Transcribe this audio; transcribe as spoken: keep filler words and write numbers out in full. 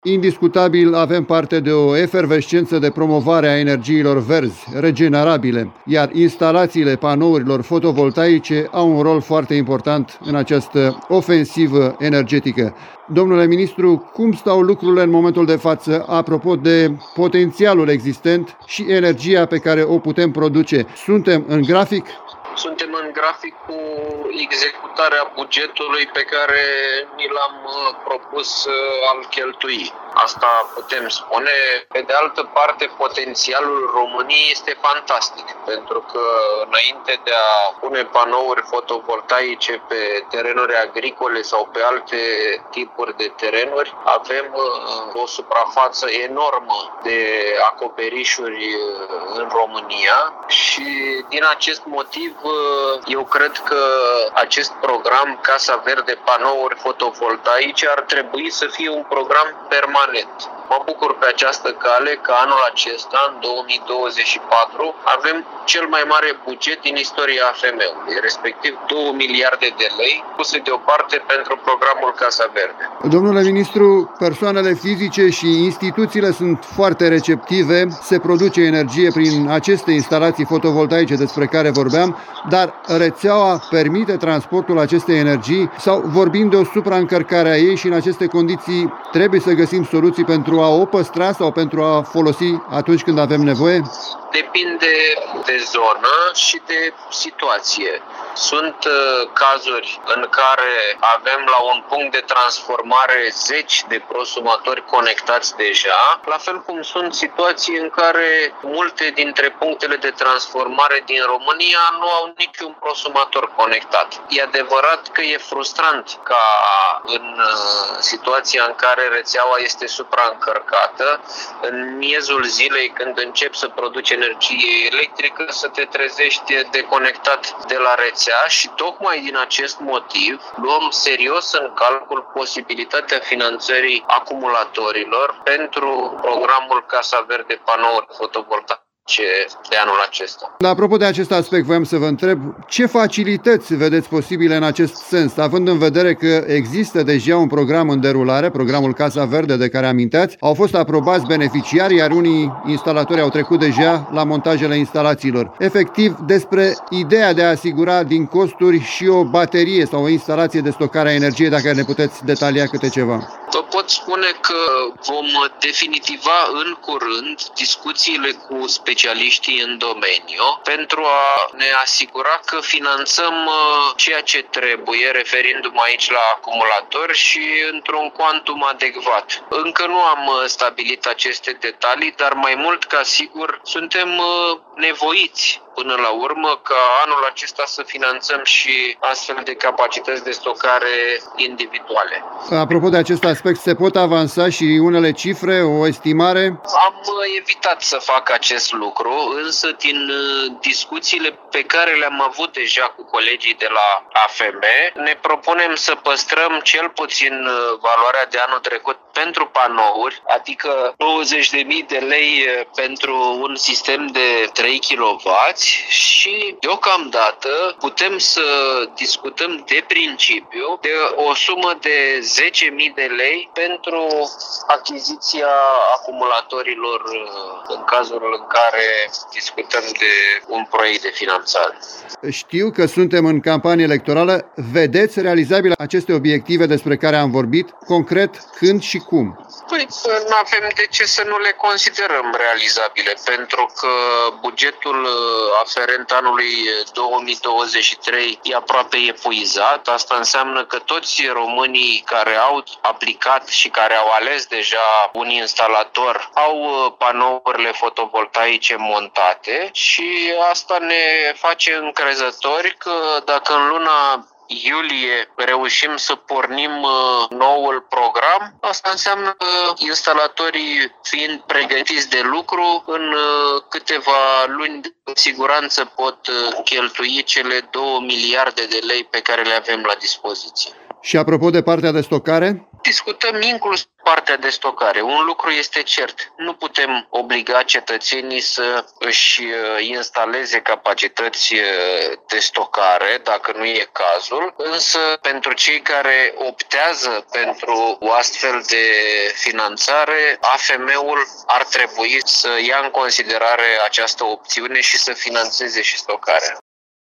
Indiscutabil avem parte de o efervescență de promovare a energiilor verzi, regenerabile, iar instalațiile panourilor fotovoltaice au un rol foarte important în această ofensivă energetică. Domnule ministru, cum stau lucrurile în momentul de față apropo de potențialul existent și energia pe care o putem produce? Suntem în grafic? Suntem în grafic cu executarea bugetului pe care ni l-am propus a-l cheltui. Asta putem spune. Pe de altă parte, potențialul României este fantastic, pentru că înainte de a pune panouri fotovoltaice pe terenuri agricole sau pe alte tipuri de terenuri, avem o suprafață enormă de acoperișuri în România și din acest motiv eu cred că acest program Casa Verde Panouri Fotovoltaice ar trebui să fie un program permanent. Mă bucur pe această cale că anul acesta, în două mii douăzeci și patru, avem cel mai mare buget din istoria A F M-ului, respectiv două miliarde de lei puse deoparte pentru programul Casa Verde. Domnule ministru, persoanele fizice și instituțiile sunt foarte receptive, se produce energie prin aceste instalații fotovoltaice despre care vorbeam, dar rețeaua permite transportul acestei energii sau vorbim de o supraîncărcare a ei și în aceste condiții trebuie să găsim soluții pentru a o păstra sau pentru a folosi atunci când avem nevoie? Depinde de zonă și de situație. Sunt uh, cazuri în care avem la un punct de transformare zeci de prosumatori conectați deja, la fel cum sunt situații în care multe dintre punctele de transformare din România nu au niciun prosumator conectat. E adevărat că e frustrant ca în uh, situația în care rețeaua este supraîncărcată, în miezul zilei când încep să produci energie electrică, să te trezești deconectat de la rețea și tocmai din acest motiv luăm serios în calcul posibilitatea finanțării acumulatorilor pentru programul Casa Verde Panouri Fotovoltaice de anul acesta. Apropo de acest aspect, voiam să vă întreb ce facilități vedeți posibile în acest sens, având în vedere că există deja un program în derulare, programul Casa Verde de care aminteați, au fost aprobați beneficiarii, iar unii instalatori au trecut deja la montajele instalațiilor. Efectiv, despre ideea de a asigura din costuri și o baterie sau o instalație de stocare a energiei, dacă ne puteți detalia câte ceva. Vă pot spune că vom definitiva în curând discuțiile cu specialiștii în domeniu pentru a ne asigura că finanțăm ceea ce trebuie, referindu-mă aici la acumulatori și într-un cuantum adecvat. Încă nu am stabilit aceste detalii, dar mai mult ca sigur suntem nevoiți până la urmă ca anul acesta să finanțăm și astfel de capacități de stocare individuale. Apropo de acest aspect, se pot avansa și unele cifre, o estimare? Am evitat să fac acest lucru, însă din discuțiile pe care le-am avut deja cu colegii de la A F M, ne propunem să păstrăm cel puțin valoarea de anul trecut pentru panouri, adică douăzeci de mii de lei pentru un sistem de trei kilowați și deocamdată putem să discutăm de principiu de o sumă de zece mii de lei pentru achiziția acumulatorilor în cazul în care discutăm de un proiect de finanțare. Știu că suntem în campanie electorală. Vedeți realizabile aceste obiective despre care am vorbit? Concret, când și cum? Păi, nu avem de ce să nu le considerăm realizabile, pentru că bugetul aferent anului două mii douăzeci și trei e aproape epuizat. Asta înseamnă că toți românii care au aplicat și care au ales deja un instalator au panourile fotovoltaice montate și asta ne face încrezători că dacă în luna iulie reușim să pornim noul program, asta înseamnă că instalatorii fiind pregătiți de lucru, în câteva luni cu siguranță pot cheltui cele două miliarde de lei pe care le avem la dispoziție. Și apropo de partea de stocare? Discutăm inclus partea de stocare. Un lucru este cert, nu putem obliga cetățenii să își instaleze capacități de stocare, dacă nu e cazul, însă pentru cei care optează pentru o astfel de finanțare, A F M-ul ar trebui să ia în considerare această opțiune și să finanțeze și stocarea.